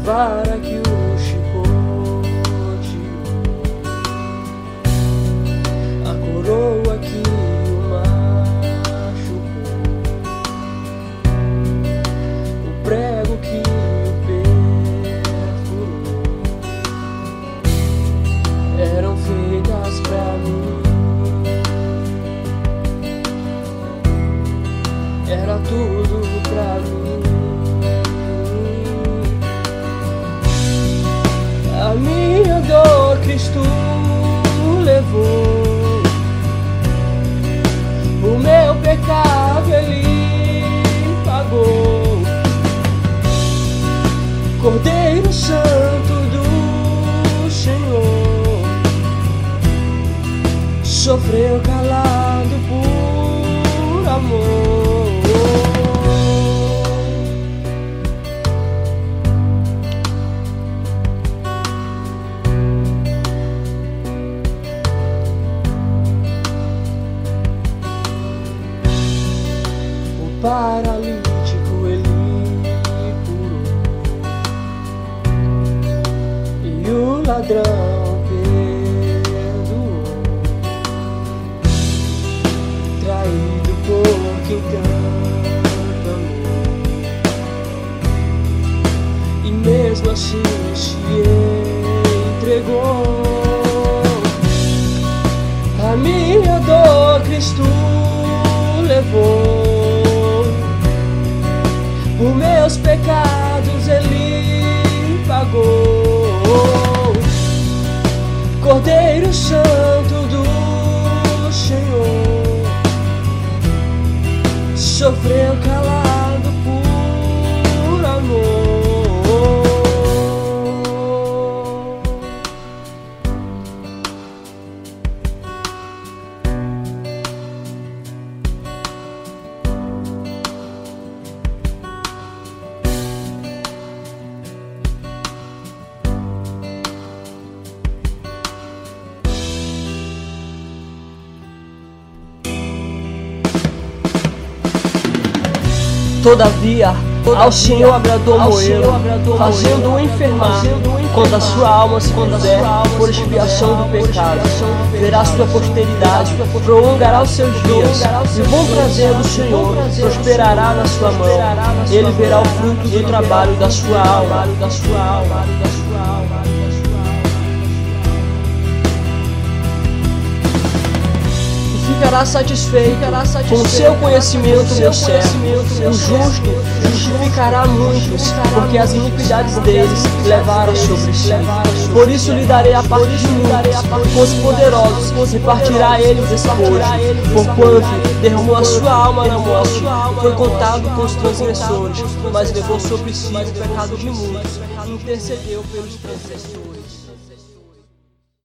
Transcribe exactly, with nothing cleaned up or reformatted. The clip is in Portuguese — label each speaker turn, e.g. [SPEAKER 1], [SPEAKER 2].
[SPEAKER 1] vara que o chicoteou, a coroa que o machucou, o prego que o perfurou, eram feitas pra mim. Era tudo pra mim. A minha dor Cristo levou, o meu pecado Ele pagou. Cordeiro Santo do Senhor, sofreu calado por amor. Paralítico Ele curou, e o ladrão perdoou, traído por quem tanto amou, e mesmo assim se entregou. A minha dor Cristo levou, os meus pecados Ele pagou. Cordeiro Santo do Senhor, sofreu calado por amor. Todavia, ao Senhor agradou moê-lo, fazendo-o enfermar, quando a sua alma se puser por expiação do pecado. Verá sua posteridade, prolongará os seus dias, e o bom prazer do Senhor prosperará na sua mão. Ele verá o fruto do trabalho da sua alma. Ficará satisfeito com o seu conhecimento, meu servo. O justo justificará muitos, porque as iniquidades deles levaram sobre si. Por isso lhe darei a parte de muitos, com os poderosos repartirá ele o despojo. Porquanto derramou a sua alma na morte, foi contado com os transgressores, mas levou sobre si o pecado de muitos, e intercedeu pelos transgressores.